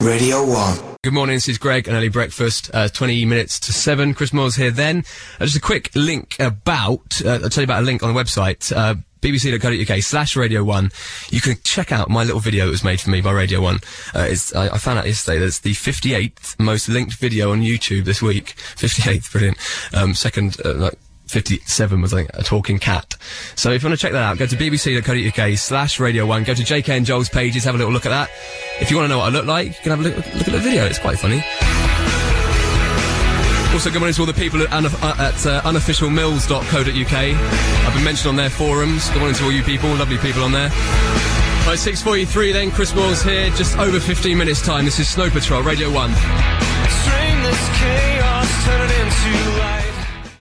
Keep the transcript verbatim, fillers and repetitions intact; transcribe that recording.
Radio one. Good morning, this is Greg and Early Breakfast, uh, twenty minutes to seven. Chris Moore's here then. Uh, just a quick link about, uh, I'll tell you about a link on the website, uh, bbc.co.uk slash Radio one. You can check out my little video that was made for me by Radio one. Uh, it's, I, I found out yesterday that it's the fifty-eighth most linked video on YouTube this week. fifty-eighth, brilliant. Um, second, uh, like, fifty-seven was, like, a talking cat. So if you want to check that out, go to bbc.co.uk slash Radio one. Go to J K and Joel's pages, have a little look at that. If you want to know what I look like, you can have a look, look at the video. It's quite funny. Also, good morning to all the people at, unaf uh, at uh, unofficial mills dot co dot uk. I've been mentioned on their forums. Good morning to all you people, lovely people on there. Right, six forty-three then, Chris Moore's here, just over fifteen minutes time. This is Snow Patrol, Radio one. String this chaos, turn it into light.